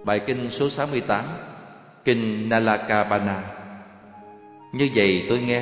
Bài kinh số 68, kinh Nalakabana. Như vậy tôi nghe.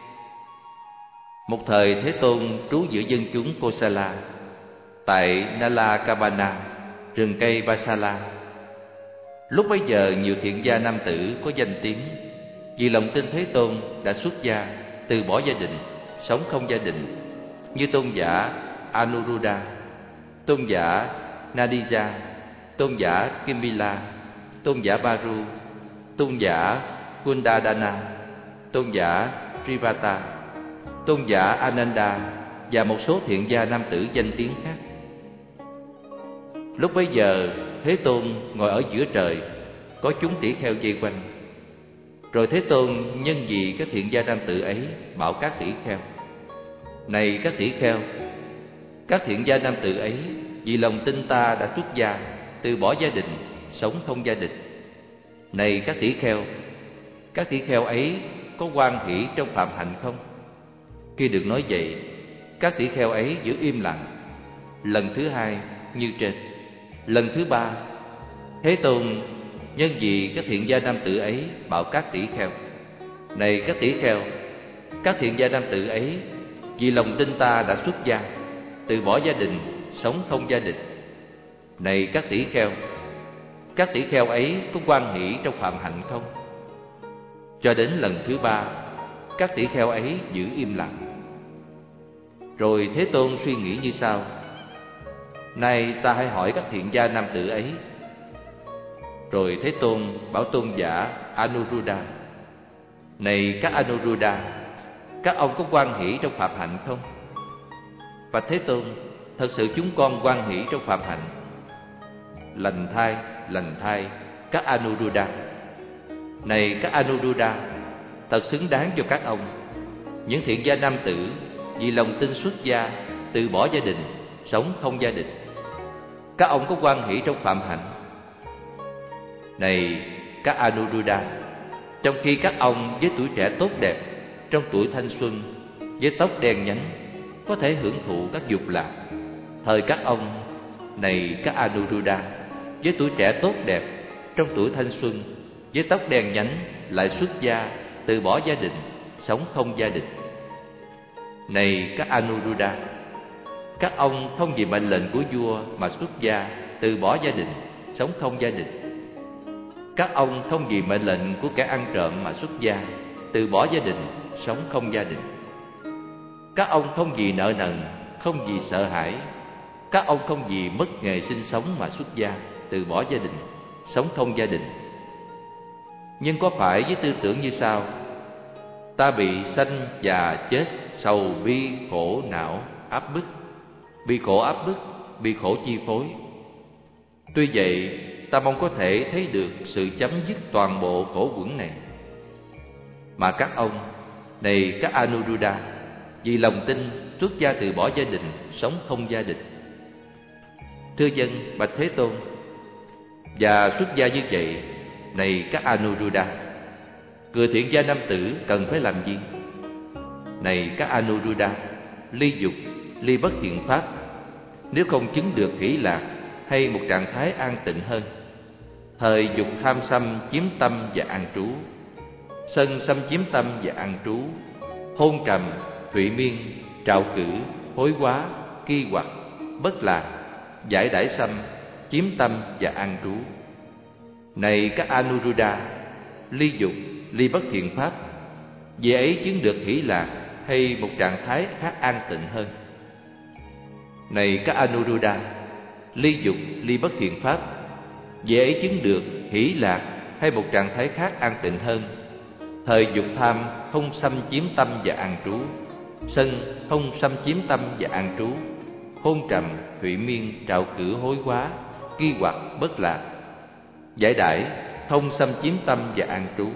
Một thời Thế Tôn trú giữa dân chúng Kosala tại Nalakabana, rừng cây Vasala. Lúc bấy giờ nhiều thiện gia nam tử có danh tiếng vì lòng tin Thế Tôn đã xuất gia, từ bỏ gia đình, sống không gia đình, như tôn giả Anuruddha, tôn giả Nadija, tôn giả Kimbila, tôn giả Baru, tôn giả Kundadana, tôn giả Trivata, tôn giả Ananda và một số thiện gia nam tử danh tiếng khác. Lúc bấy giờ Thế Tôn ngồi ở giữa trời, có chúng tỷ kheo vây quanh. Rồi Thế Tôn nhân vì các thiện gia nam tử ấy bảo các tỷ kheo: Này các tỷ kheo, các thiện gia nam tử ấy vì lòng tin ta đã xuất gia, từ bỏ gia đình, sống không gia đình. Này các tỷ kheo ấy có hoan hỷ trong phạm hạnh không? Khi được nói vậy, các tỷ kheo ấy giữ im lặng. Lần thứ hai như trên. Lần thứ ba, Thế Tôn nhân vì các thiện gia nam tử ấy bảo các tỷ kheo: Này các tỷ kheo, các thiện gia nam tử ấy vì lòng tin ta đã xuất gia, từ bỏ gia đình, sống không gia đình. Này các tỷ kheo ấy có hoan hỷ trong phạm hạnh không? Cho đến lần thứ ba, các tỷ kheo ấy giữ im lặng. Rồi Thế Tôn suy nghĩ như sau: Nay ta hãy hỏi các thiện gia nam tử ấy. Rồi Thế Tôn bảo tôn giả Anuruddha: Này các Anuruddha, các ông có hoan hỷ trong phạm hạnh không? Và Thế Tôn: Thật sự chúng con hoan hỷ trong phạm hạnh. Lành thay các Anuruddha. Này các Anuruddha, thật xứng đáng cho các ông. Những thiện gia nam tử vì lòng tin xuất gia, từ bỏ gia đình, sống không gia đình. Các ông có hoan hỷ trong phạm hạnh. Này các Anuruddha, trong khi các ông với tuổi trẻ tốt đẹp, trong tuổi thanh xuân, với tóc đen nhánh, có thể hưởng thụ các dục lạc, thời các ông, này các Anuruddha, với tuổi trẻ tốt đẹp, trong tuổi thanh xuân, với tóc đen nhánh, lại xuất gia, từ bỏ gia đình, sống không gia đình. Này các Anuruddha, các ông không vì mệnh lệnh của vua mà xuất gia, từ bỏ gia đình, sống không gia đình. Các ông không vì mệnh lệnh của kẻ ăn trộm mà xuất gia, từ bỏ gia đình, sống không gia đình. Các ông không vì nợ nần, không vì sợ hãi. Các ông không vì mất nghề sinh sống mà xuất gia, từ bỏ gia đình, sống không gia đình. Nhưng có phải với tư tưởng như sau: Ta bị sanh già chết, sầu bi khổ não áp bức, bị khổ áp bức, bị khổ chi phối. Tuy vậy, ta mong có thể thấy được sự chấm dứt toàn bộ khổ uẩn này. Mà các ông, này các Anuruddha, vì lòng tin xuất gia, từ bỏ gia đình, sống không gia đình. Thưa dân, bạch Thế Tôn, và xuất gia như vậy, này các Anuruddha, người thiện gia nam tử cần phải làm gì? Này các Anuruddha, ly dục, ly bất thiện pháp. Nếu không chứng được hỷ lạc hay một trạng thái an tịnh hơn, thời dục tham sân chiếm tâm và an trú, sân xâm chiếm tâm và an trú, hôn trầm, thụy miên, trạo cử, hối hóa, ki hoặc, bất lạc, giải đãi xâm chiếm tâm và an trú. Này các Anuruddha, ly dục, ly bất thiện pháp, vì ấy chứng được hỷ lạc hay một trạng thái khác an tịnh hơn. Này các Anuruddha, ly dục, ly bất thiện pháp, vì ấy chứng được hỷ lạc hay một trạng thái khác an tịnh hơn, thời dục tham không xâm chiếm tâm và an trú, sân không xâm chiếm tâm và an trú, hôn trầm, thụy miên, trạo cử, hối hóa, ki hoặc, bất lạc, giải đãi không xâm chiếm tâm và an trú.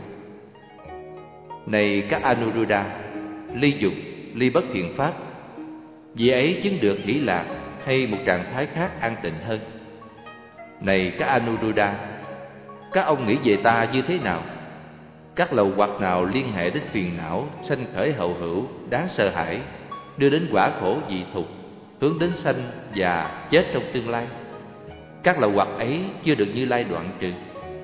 Này các Anuruddha, ly dục, ly bất thiện pháp, vì ấy chứng được hỷ lạc hay một trạng thái khác an tịnh hơn. Này các Anuruddha, các ông nghĩ về ta như thế nào? Các lầu hoặc nào liên hệ đến phiền não, sanh khởi hậu hữu, đáng sợ hãi, đưa đến quả khổ dị thục, hướng đến sanh và chết trong tương lai? Các lậu hoặc ấy chưa được Như Lai đoạn trừ.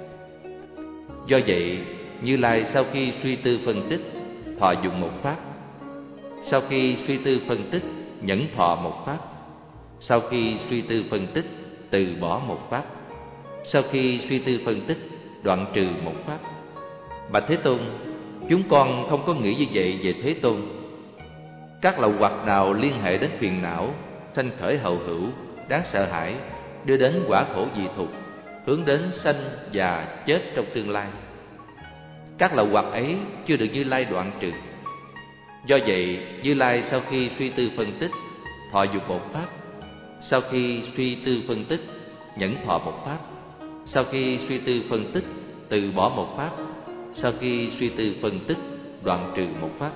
Do vậy, Như Lai sau khi suy tư phân tích, thọ dụng một pháp. Sau khi suy tư phân tích, nhẫn thọ một pháp. Sau khi suy tư phân tích, từ bỏ một pháp. Sau khi suy tư phân tích, đoạn trừ một pháp. Bạch Thế Tôn, chúng con không có nghĩ như vậy về Thế Tôn. Các lậu hoặc nào liên hệ đến phiền não, sanh khởi hậu hữu, đáng sợ hãi, đưa đến quả khổ dị thục, hướng đến sanh già chết trong tương lai. Các lậu hoặc ấy chưa được Như Lai đoạn trừ. Do vậy, Như Lai sau khi suy tư phân tích, thọ dụng một pháp. Sau khi suy tư phân tích, nhẫn thọ một pháp. Sau khi suy tư phân tích, từ bỏ một pháp. Sau khi suy tư phân tích, đoạn trừ một pháp.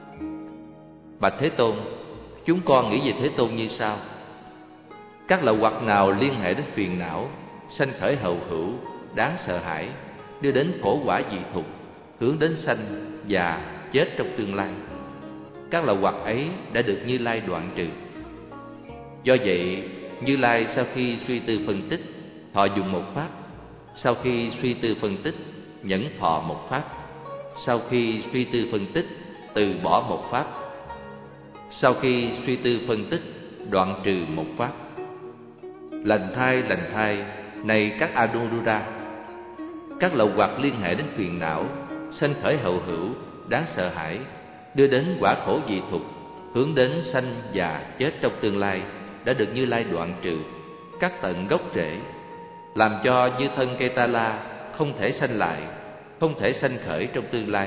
Bạch Thế Tôn, chúng con nghĩ về Thế Tôn như sau. Các lậu hoặc nào liên hệ đến phiền não, sanh khởi hậu hữu, đáng sợ hãi, đưa đến khổ quả dị thục, hướng đến sanh già chết trong tương lai. Các lậu hoặc ấy đã được Như Lai đoạn trừ. Do vậy, Như Lai sau khi suy tư phân tích, thọ dụng một pháp. Sau khi suy tư phân tích, nhẫn thọ một pháp. Sau khi suy tư phân tích, từ bỏ một pháp. Sau khi suy tư phân tích, đoạn trừ một pháp. Lành thai, này các Anuruddha, các lậu hoặc liên hệ đến phiền não, sanh khởi hậu hữu, đáng sợ hãi, đưa đến quả khổ dị thục, hướng đến sanh già chết trong tương lai, đã được Như Lai đoạn trừ các tận gốc rễ, làm cho như thân cây ta la không thể sanh lại, không thể sanh khởi trong tương lai.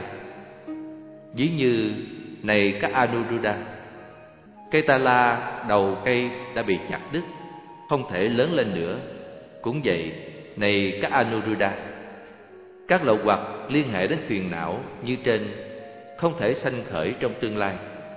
Ví như, này các Anuruddha, cây ta la đầu cây đã bị chặt đứt, không thể lớn lên nữa. Cũng vậy, này các Anuruddha, các lậu hoặc liên hệ đến phiền não như trên không thể sanh khởi trong tương lai.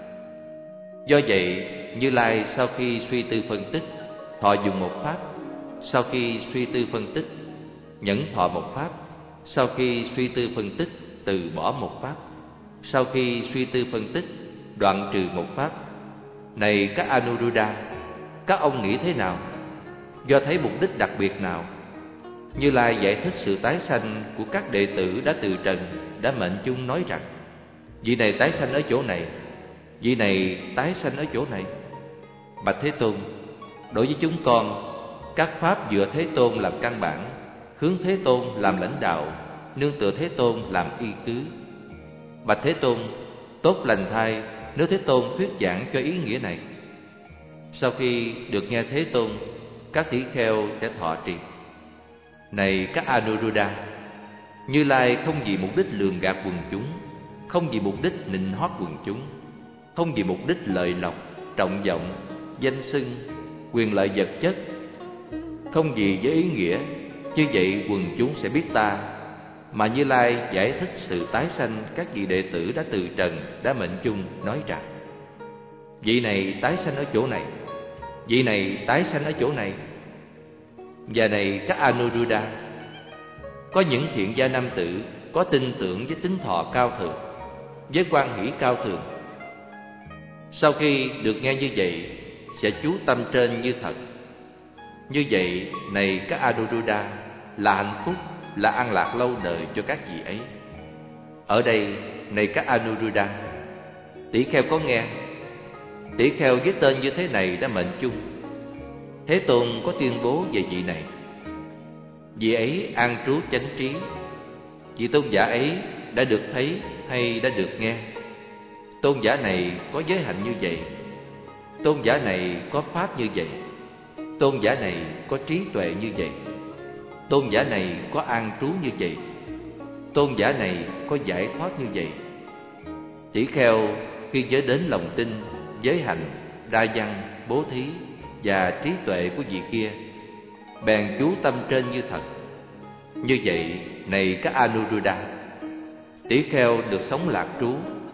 Do vậy, Như Lai sau khi suy tư phân tích, thọ dụng một pháp. Sau khi suy tư phân tích, nhẫn thọ một pháp. Sau khi suy tư phân tích, từ bỏ một pháp. Sau khi suy tư phân tích, đoạn trừ một pháp. Này các Anuruddha, các ông nghĩ thế nào? Do thấy mục đích đặc biệt nào? Như Lai giải thích sự tái sanh của các đệ tử đã từ trần, đã mệnh chung nói rằng: vị này tái sanh ở chỗ này, vị này tái sanh ở chỗ này. Bạch Thế Tôn, đối với chúng con, các pháp dựa Thế Tôn làm căn bản, hướng Thế Tôn làm lãnh đạo, nương tựa Thế Tôn làm y cứ. Bạch Thế Tôn, tốt lành thay nếu Thế Tôn thuyết giảng cho ý nghĩa này. Sau khi được nghe Thế Tôn, các tỷ kheo sẽ thọ trì. Này các Anuruddha, Như Lai không vì mục đích lường gạt quần chúng, không vì mục đích nịnh hót quần chúng, không vì mục đích lợi lộc, trọng vọng, danh xưng, quyền lợi vật chất, không vì với ý nghĩa như vậy quần chúng sẽ biết ta, mà Như Lai giải thích sự tái sanh các vị đệ tử đã từ trần, đã mệnh chung nói rằng: vị này tái sanh ở chỗ này, vị này tái sanh ở chỗ này. Và này các Anuruddha, có những thiện gia nam tử có tin tưởng với tính thọ cao thượng, với quan hỷ cao thượng. Sau khi được nghe như vậy, sẽ chú tâm trên như thật. Như vậy, này các Anuruddha, là hạnh phúc, là an lạc lâu đời cho các vị ấy. Ở đây, này các Anuruddha, tỷ kheo có nghe, tỷ kheo với tên như thế này đã mệnh chung. Thế Tôn có tuyên bố về vị này: vị ấy an trú chánh trí. Vị tôn giả ấy đã được thấy hay đã được nghe. Tôn giả này có giới hạnh như vậy. Tôn giả này có pháp như vậy. Tôn giả này có trí tuệ như vậy. Tôn giả này có an trú như vậy. Tôn giả này có giải thoát như vậy. Tỷ kheo khi nhớ đến lòng tin, giới hạnh, đa văn, bố thí và trí tuệ của vị kia, bèn chú tâm trên như thật. Như vậy, này các Anuruddha, tỷ kheo được sống lạc trú.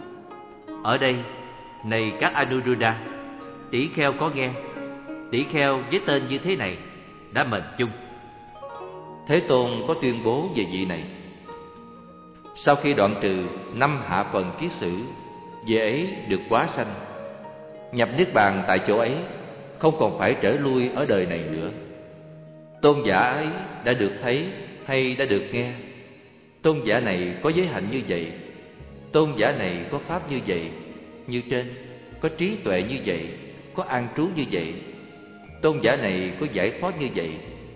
Ở đây, này các Anuruddha, tỷ kheo có nghe, tỷ kheo với tên như thế này đã mệnh chung. Thế Tôn có tuyên bố về vị này: sau khi đoạn trừ 5 hạ phần kiết sử, vị ấy được quá sanh, nhập niết bàn tại chỗ ấy, không còn phải trở lui ở đời này nữa. Tôn giả ấy đã được thấy hay đã được nghe. Tôn giả này có giới hạnh như vậy. Tôn giả này có pháp như vậy, như trên. Có trí tuệ như vậy, có an trú như vậy. Tôn giả này có giải thoát như vậy.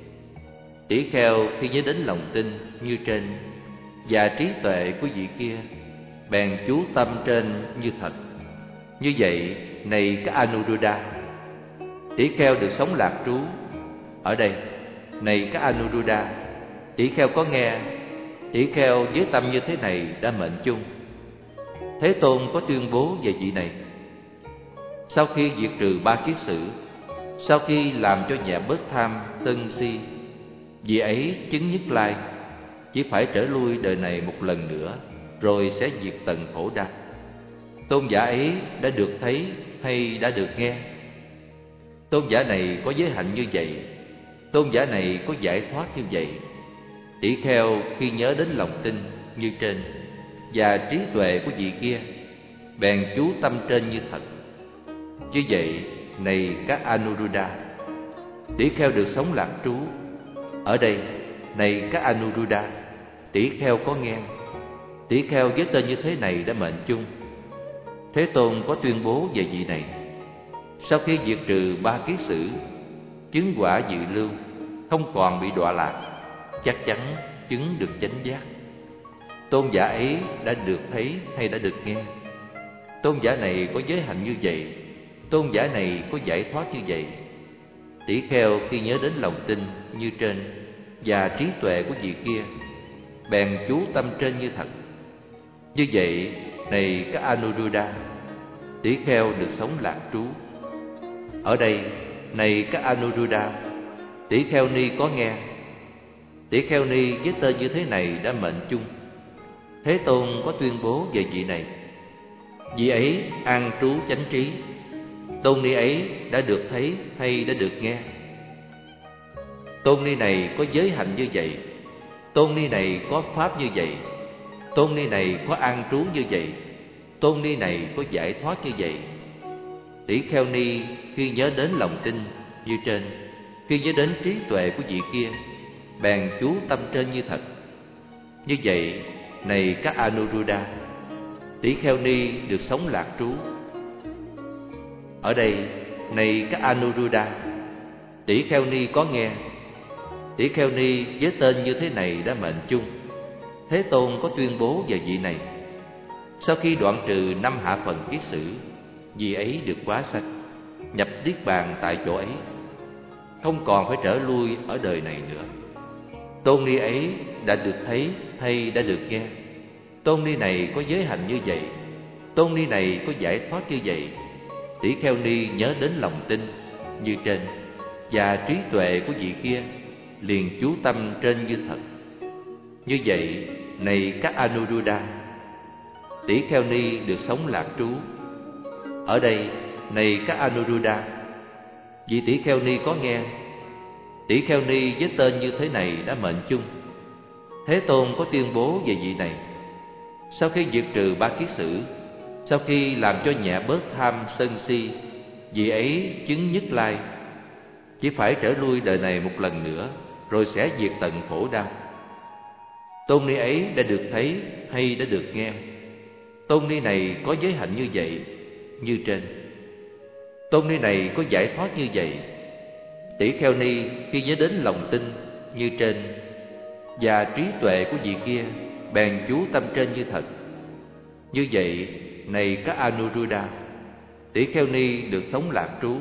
Tỷ kheo khi nhớ đến lòng tin như trên và trí tuệ của vị kia, bèn chú tâm trên như thật. Như vậy, này các Anuruddha, tỷ kheo được sống lạc trú. Ở đây, này các Anuruddha, tỷ kheo có nghe. Tỷ kheo với tâm như thế này đã mệnh chung. Thế Tôn có tuyên bố về vị này. Sau khi diệt trừ ba kiết sử, sau khi làm cho nhẹ bớt tham, sân si, vị ấy chứng nhất lai, chỉ phải trở lui đời này một lần nữa, rồi sẽ diệt tận khổ đau. Tôn giả ấy đã được thấy hay đã được nghe. Tôn giả này có giới hạnh như vậy. Tôn giả này có giải thoát như vậy. Tỷ kheo khi nhớ đến lòng tin như trên và trí tuệ của vị kia, bèn chú tâm trên như thật. Như vậy, này các Anuruddha, tỷ kheo được sống lạc trú. Ở đây, này các Anuruddha, tỷ kheo có nghe. Tỷ kheo với tên như thế này đã mệnh chung. Thế Tôn có tuyên bố về vị này. Sau khi diệt trừ ba kiết sử, chứng quả dự lưu, không còn bị đọa lạc, chắc chắn chứng được chánh giác. Tôn giả ấy đã được thấy hay đã được nghe. Tôn giả này có giới hạnh như vậy. Tôn giả này có giải thoát như vậy. Tỷ kheo khi nhớ đến lòng tin như trên và trí tuệ của vị kia, bèn chú tâm trên như thật. Như vậy, này các Anuruddha, tỷ kheo được sống lạc trú. Ở đây, này các Anuruddha, tỷ kheo ni có nghe. Tỷ kheo ni với tên như thế này đã mệnh chung. Thế Tôn có tuyên bố về vị này. Vị ấy an trú chánh trí. Tôn ni ấy đã được thấy hay đã được nghe. Tôn ni này có giới hạnh như vậy. Tôn ni này có pháp như vậy. Tôn ni này có an trú như vậy. Tôn ni này có giải thoát như vậy. Tỷ kheo ni khi nhớ đến lòng tin như trên, khi nhớ đến trí tuệ của vị kia, bèn chú tâm trên như thật. Như vậy, này các Anuruddha, tỷ kheo ni được sống lạc trú. Ở đây, này các Anuruddha, tỷ kheo ni có nghe. Tỷ kheo ni với tên như thế này đã mệnh chung. Thế Tôn có tuyên bố về vị này. Sau khi đoạn trừ 5 hạ phần kiết sử, vị ấy được quá sanh, nhập niết bàn tại chỗ ấy, không còn phải trở lui ở đời này nữa. Tôn ni ấy đã được thấy hay đã được nghe. Tôn ni này có giới hạnh như vậy. Tôn ni này có giải thoát như vậy. Tỷ kheo ni nhớ đến lòng tin như trên và trí tuệ của vị kia, liền chú tâm trên như thật. Như vậy, này các Anuruddha, tỷ kheo ni được sống lạc trú. Ở đây, này các Anuruddha, vị tỷ kheo ni có nghe. Tỷ kheo ni với tên như thế này đã mệnh chung. Thế Tôn có tuyên bố về vị này. Sau khi diệt trừ ba kiết sử, sau khi làm cho nhẹ bớt tham sân si, vị ấy chứng nhất lai, chỉ phải trở lui đời này một lần nữa, rồi sẽ diệt tận khổ đau. Tôn ni ấy đã được thấy hay đã được nghe. Tôn ni này có giới hạnh như vậy, như trên. Tôn ni này có giải thoát như vậy. Tỷ kheo ni khi nhớ đến lòng tin như trên và trí tuệ của vị kia, bèn chú tâm trên như thật. Như vậy, này các Anuruddha, tỷ kheo ni được sống lạc trú.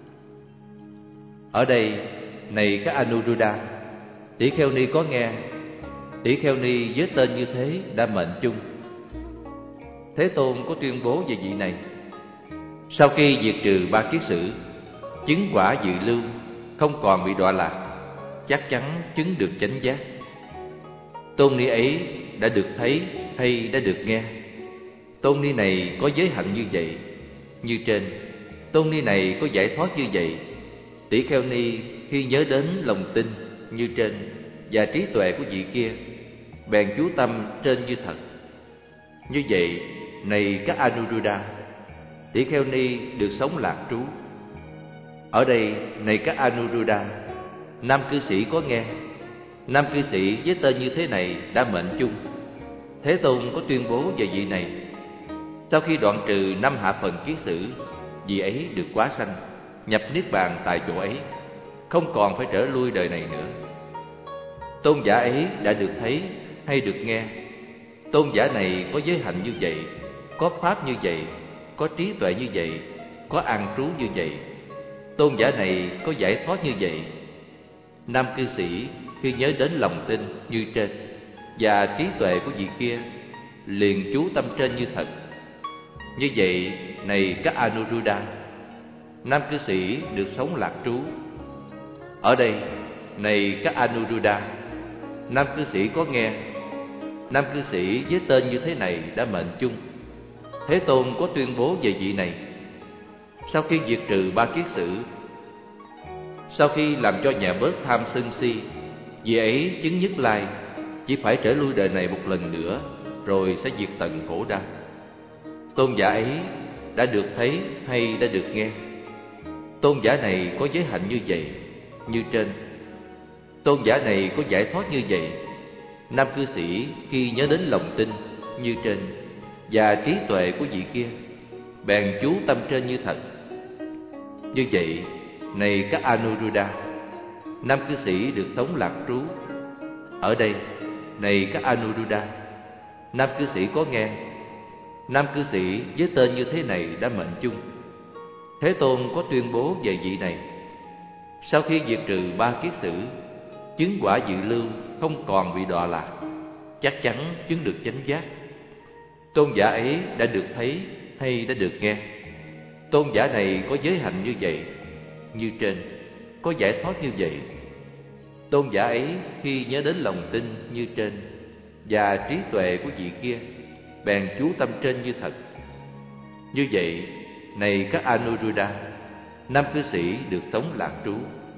Ở đây, này các Anuruddha, tỷ kheo ni có nghe. Tỷ kheo ni với tên như thế đã mệnh chung. Thế Tôn có tuyên bố về vị này. Sau khi diệt trừ ba kiết sử, chứng quả dự lưu, không còn bị đọa lạc, chắc chắn chứng được chánh giác. Tôn ni ấy đã được thấy hay đã được nghe. Tôn ni này có giới hạnh như vậy, như trên. Tôn ni này có giải thoát như vậy. Tỷ kheo ni khi nhớ đến lòng tin như trên và trí tuệ của vị kia, bèn chú tâm trên như thật. Như vậy, này các Anuruddha, tỷ kheo ni được sống lạc trú. Ở đây, này các Anuruddha, Nam cư sĩ có nghe. Nam cư sĩ với tên như thế này đã mệnh chung. Thế Tôn có tuyên bố về vị này. Sau khi đoạn trừ 5 hạ phần kiết sử, vị ấy được quá sanh, nhập niết bàn tại chỗ ấy, không còn phải trở lui đời này nữa. Tôn giả ấy đã được thấy hay được nghe. Tôn giả này có giới hạnh như vậy, có pháp như vậy, có trí tuệ như vậy, có an trú như vậy. Tôn giả này có giải thoát như vậy. Nam cư sĩ khi nhớ đến lòng tin như trên và trí tuệ của vị kia, liền chú tâm trên như thật. Như vậy, này các Anuruddha, nam cư sĩ được sống lạc trú. Ở đây, này các Anuruddha, nam cư sĩ có nghe. Nam cư sĩ với tên như thế này đã mệnh chung. Thế Tôn có tuyên bố về vị này. Sau khi diệt trừ 3 kiết sử, sau khi làm cho nhẹ bớt tham sân si, vị ấy chứng nhất lai, chỉ phải trở lui đời này một lần nữa, rồi sẽ diệt tận khổ đau. Tôn giả ấy đã được thấy hay đã được nghe. Tôn giả này có giới hạnh như vậy, như trên. Tôn giả này có giải thoát như vậy. Nam cư sĩ khi nhớ đến lòng tin như trên và trí tuệ của vị kia, bèn chú tâm trên như thật. Như vậy, này các Anuruddha, nam cư sĩ được sống lạc trú. Ở đây, này các Anuruddha, nam cư sĩ có nghe. Nam cư sĩ với tên như thế này đã mệnh chung. Thế Tôn có tuyên bố về vị này. Sau khi diệt trừ 3 kiết sử, chứng quả dự lưu, không còn bị đọa lạc, chắc chắn chứng được chánh giác. Tôn giả ấy đã được thấy hay đã được nghe. Tôn giả này có giới hạnh như vậy, như trên, có giải thoát như vậy. Tôn giả ấy khi nhớ đến lòng tin như trên và trí tuệ của vị kia, bèn chú tâm trên như thật. Như vậy, này các Anuruddha, nam cư sĩ được sống lạc trú.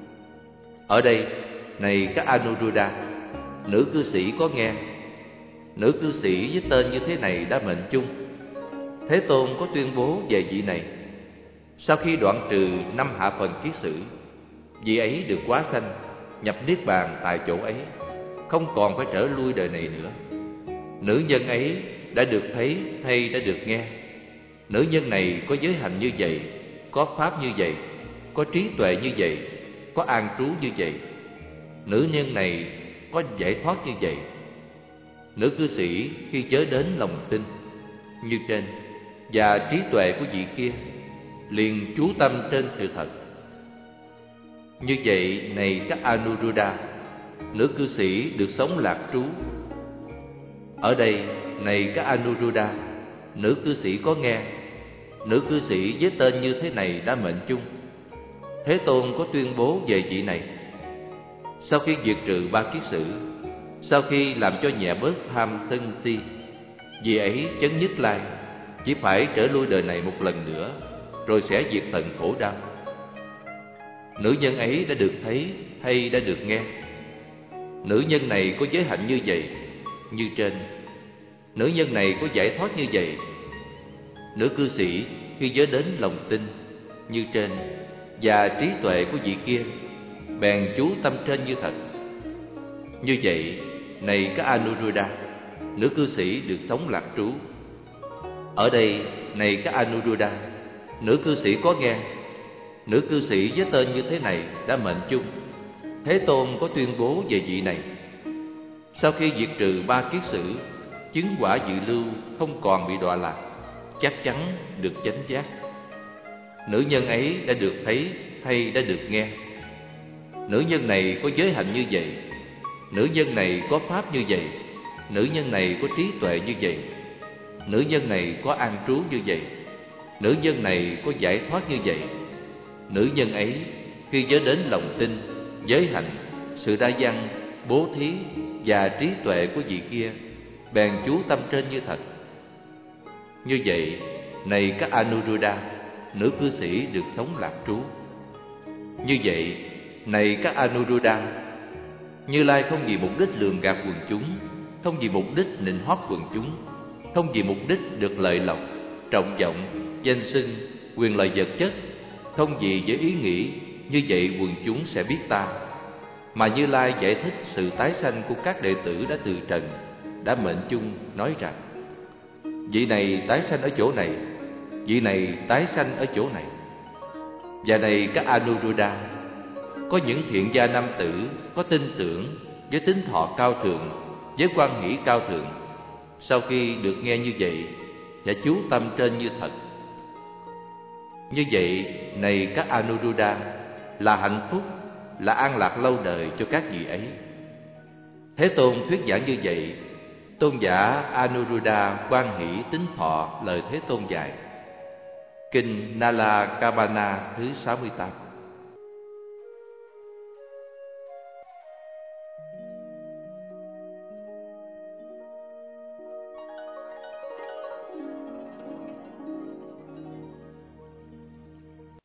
Ở đây, này các Anuruddha, nữ cư sĩ có nghe. Nữ cư sĩ với tên như thế này đã mệnh chung. Thế Tôn có tuyên bố về vị này. Sau khi đoạn trừ 5 hạ phần kiết sử, vị ấy được quá sanh, nhập niết bàn tại chỗ ấy, không còn phải trở lui đời này nữa. Nữ nhân ấy đã được thấy hay đã được nghe. Nữ nhân này có giới hạnh như vậy, có pháp như vậy, có trí tuệ như vậy, có an trú như vậy. Nữ nhân này có giải thoát như vậy. Nữ cư sĩ khi nhớ đến lòng tin như trên và trí tuệ của vị kia, liền chú tâm trên sự thật. Như vậy, này các Anuruddha, nữ cư sĩ được sống lạc trú. Ở đây, này các Anuruddha, nữ cư sĩ có nghe. Nữ cư sĩ với tên như thế này đã mệnh chung. Thế Tôn có tuyên bố về vị này. Sau khi diệt trừ 3 kiết sử, sau khi làm cho nhẹ bớt tham sân si, vị ấy chấn nhất lai, chỉ phải trở lui đời này một lần nữa, rồi sẽ diệt tận khổ đau. Nữ nhân ấy đã được thấy hay đã được nghe. Nữ nhân này có giới hạnh như vậy, như trên. Nữ nhân này có giải thoát như vậy. Nữ cư sĩ khi nhớ đến lòng tin như trên và trí tuệ của vị kia, bèn chú tâm trên như thật. Như vậy, này các Anuruddha, nữ cư sĩ được sống lạc trú. Ở đây, này các Anuruddha, nữ cư sĩ có nghe. Nữ cư sĩ với tên như thế này đã mệnh chung. Thế Tôn có tuyên bố về vị này. Sau khi diệt trừ 3 kiết sử, chứng quả dự lưu, không còn bị đọa lạc, chắc chắn được chánh giác. Nữ nhân ấy đã được thấy hay đã được nghe. Nữ nhân này có giới hạnh như vậy. Nữ nhân này có pháp như vậy. Nữ nhân này có trí tuệ như vậy. Nữ nhân này có an trú như vậy. Nữ nhân này có giải thoát như vậy. Nữ nhân ấy khi nhớ đến lòng tin, giới hạnh, sự đa văn, bố thí và trí tuệ của vị kia, bèn chú tâm trên như thật. Như vậy, này các Anuruddha, nữ cư sĩ được sống lạc trú. Như vậy, này các Anuruddha, Như Lai không vì mục đích lường gạt quần chúng, không vì mục đích nịnh hót quần chúng, không vì mục đích được lợi lộc, trọng vọng, danh xưng, quyền lợi vật chất, không vì với ý nghĩ như vậy quần chúng sẽ biết ta, mà Như Lai giải thích sự tái sanh của các đệ tử đã từ trần, đã mệnh chung nói rằng: vị này tái sanh ở chỗ này, vị này tái sanh ở chỗ này. Và này các Anuruddha, có những thiện gia nam tử có tin tưởng, với tính thọ cao thượng, với quan hỷ cao thượng, sau khi được nghe như vậy sẽ chú tâm trên như thật. Như vậy, này các Anuruddha, là hạnh phúc, là an lạc lâu đời cho các vị ấy. Thế Tôn thuyết giảng như vậy, tôn giả Anuruddha quan hỷ tín thọ lời Thế Tôn dạy. Kinh Nala Kabana thứ 68.